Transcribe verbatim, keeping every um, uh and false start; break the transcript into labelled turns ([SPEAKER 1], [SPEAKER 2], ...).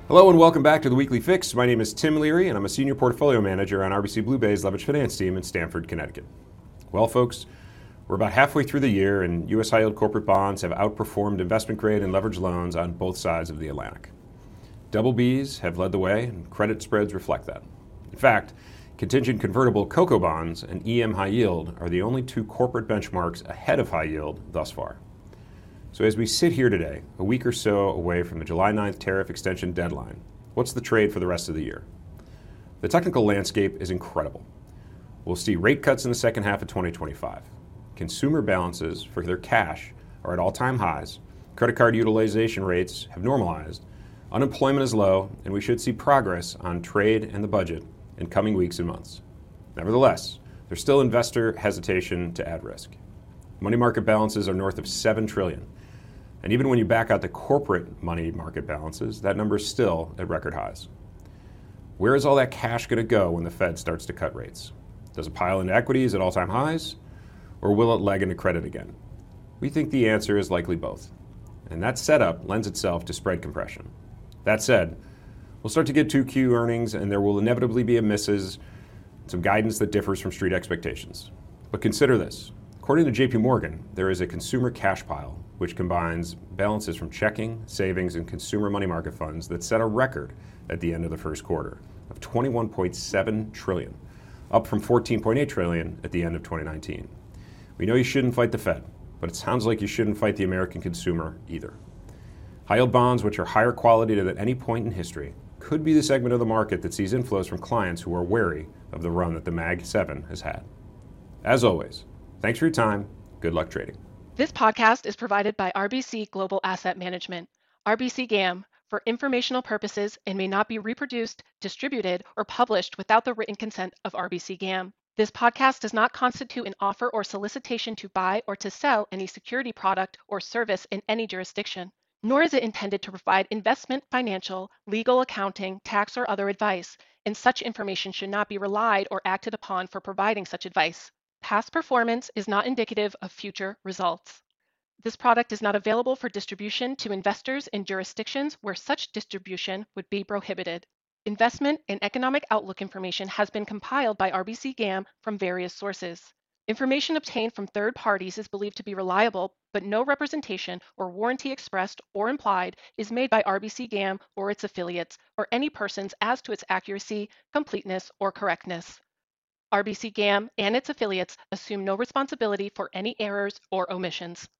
[SPEAKER 1] Hello and welcome back to the Weekly Fix. My name is Tim Leary and I'm a Senior Portfolio Manager on R B C Blue Bay's Leveraged Finance team in Stamford, Connecticut. Well, folks, we're about halfway through the year and U S high-yield corporate bonds have outperformed investment-grade and leveraged loans on both sides of the Atlantic. Double Bs have led the way and credit spreads reflect that. In fact, contingent convertible CoCo bonds and E M high yield are the only two corporate benchmarks ahead of high yield thus far. So as we sit here today, a week or so away from the July ninth tariff extension deadline, what's the trade for the rest of the year? The technical landscape is incredible. We'll see rate cuts in the second half of twenty twenty-five. Consumer balances for their cash are at all-time highs. Credit card utilization rates have normalized. Unemployment is low, and we should see progress on trade and the budget in coming weeks and months. Nevertheless, there's still investor hesitation to add risk. Money market balances are north of seven trillion dollars. And even when you back out the corporate money market balances, that number is still at record highs. Where is all that cash going to go when the Fed starts to cut rates? Does it pile into equities at all-time highs? Or will it leg into credit again? We think the answer is likely both. And that setup lends itself to spread compression. That said, we'll start to get two Q earnings and there will inevitably be a misses, some guidance that differs from street expectations. But consider this. According to J P Morgan, there is a consumer cash pile which combines balances from checking, savings, and consumer money market funds that set a record at the end of the first quarter of twenty-one point seven trillion dollars, up from fourteen point eight trillion dollars at the end of twenty nineteen. We know you shouldn't fight the Fed, but it sounds like you shouldn't fight the American consumer either. High-yield bonds, which are higher quality than at any point in history, could be the segment of the market that sees inflows from clients who are wary of the run that the Mag seven has had. As always, thanks for your time. Good luck trading.
[SPEAKER 2] This podcast is provided by R B C Global Asset Management, R B C GAM, for informational purposes and may not be reproduced, distributed, or published without the written consent of R B C GAM. This podcast does not constitute an offer or solicitation to buy or to sell any security product or service in any jurisdiction, nor is it intended to provide investment, financial, legal, accounting, tax, or other advice, and such information should not be relied or acted upon for providing such advice. Past performance is not indicative of future results. This product is not available for distribution to investors in jurisdictions where such distribution would be prohibited. Investment and economic outlook information has been compiled by R B C GAM from various sources. Information obtained from third parties is believed to be reliable, but no representation or warranty expressed or implied is made by R B C GAM or its affiliates or any persons as to its accuracy, completeness, or correctness. R B C GAM and its affiliates assume no responsibility for any errors or omissions.